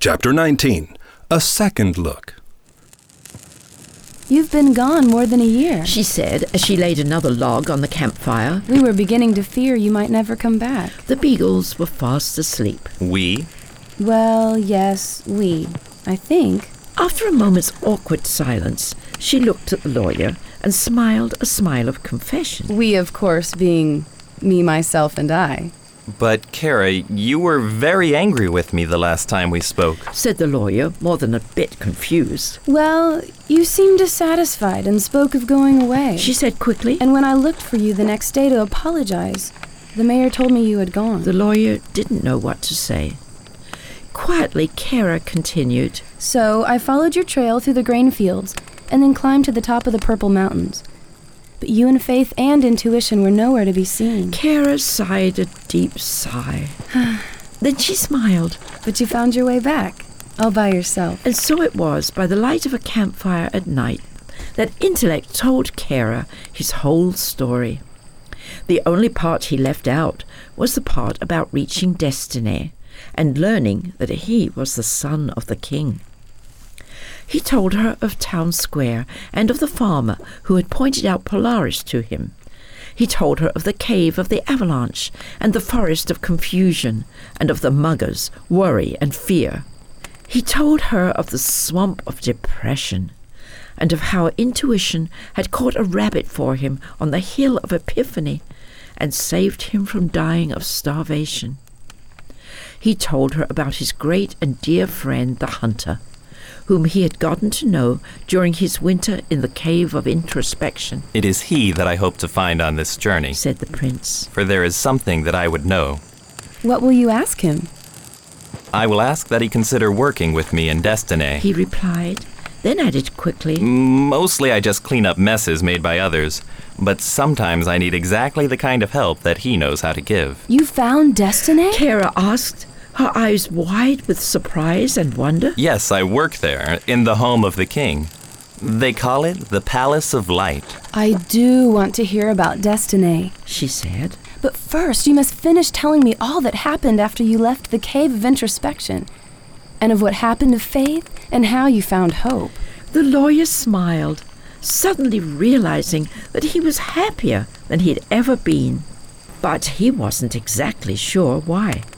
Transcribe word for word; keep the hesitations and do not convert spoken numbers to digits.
Chapter nineteen. A Second Look. You've been gone more than a year, she said as she laid another log on the campfire. We were beginning to fear you might never come back. The beagles were fast asleep. We? Well, yes, we, I think. After a moment's awkward silence, she looked at the lawyer and smiled a smile of confession. We, of course, being me, myself, and I. But, Kara, you were very angry with me the last time we spoke, said the lawyer, more than a bit confused. Well, you seemed dissatisfied and spoke of going away, she said quickly. And when I looked for you the next day to apologize, the mayor told me you had gone. The lawyer didn't know what to say. Quietly, Kara continued. So I followed your trail through the grain fields and then climbed to the top of the Purple Mountains. But you and Faith and Intuition were nowhere to be seen. Kara sighed a deep sigh. Then she smiled. But you found your way back, all by yourself. And so it was, by the light of a campfire at night, that Intellect told Kara his whole story. The only part he left out was the part about reaching Destiny and learning that he was the son of the king. He told her of Town Square and of the farmer who had pointed out Polaris to him. He told her of the cave of the avalanche and the forest of confusion and of the muggers, worry and fear. He told her of the swamp of depression and of how Intuition had caught a rabbit for him on the hill of Epiphany and saved him from dying of starvation. He told her about his great and dear friend, the hunter, whom he had gotten to know during his winter in the Cave of Introspection. It is he that I hope to find on this journey, said the prince. For there is something that I would know. What will you ask him? I will ask that he consider working with me in Destiny, he replied, then added quickly. Mostly I just clean up messes made by others, but sometimes I need exactly the kind of help that he knows how to give. You found Destiny? Kara asked, her eyes wide with surprise and wonder. Yes, I work there, in the home of the king. They call it the Palace of Light. I do want to hear about Destiny, she said. But first, you must finish telling me all that happened after you left the Cave of Introspection, and of what happened to Faith and how you found hope. The lawyer smiled, suddenly realizing that he was happier than he had ever been. But he wasn't exactly sure why.